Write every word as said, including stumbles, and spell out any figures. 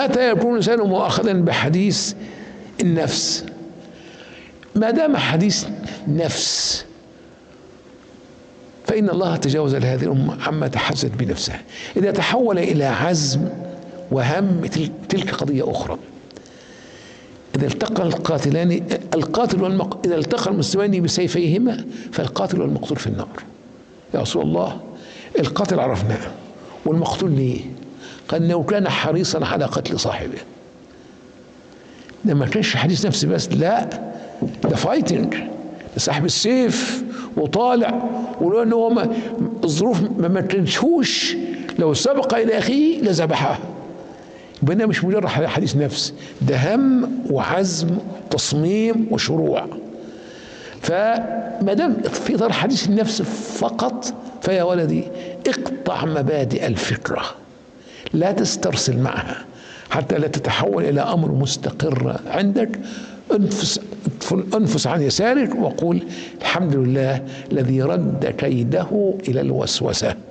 متى يكون الإنسان مؤاخذا بحديث النفس؟ ما دام حديث نفس فإن الله تجاوز لهذه الأمة عما تحدثت بنفسها. إذا تحول إلى عزم وهم تلك قضية أخرى. إذا التقى القاتلان القاتل والمق... إذا التقى المسلمان بسيفيهما فالقاتل والمقتول في النار. يا رسول الله القاتل عرفناه والمقتول ليه؟ قال إنه كان حريصا على قتل صاحبه. ده ما كانش حديث نفس بس، لا ده فايتنج، صاحب السيف وطالع، ولو ان هو الظروف ما مكنتهوش لو سبق الى اخيه لذبحه. يبقى ده مش مجرد حديث نفس، ده هم وعزم تصميم وشروع. فما دام في اطار حديث النفس فقط فيا ولدي اقطع مبادئ الفكره، لا تسترسل معها حتى لا تتحول الى امر مستقر عندك. انفس انفس عن يسارك وقول الحمد لله الذي رد كيده الى الوسوسه.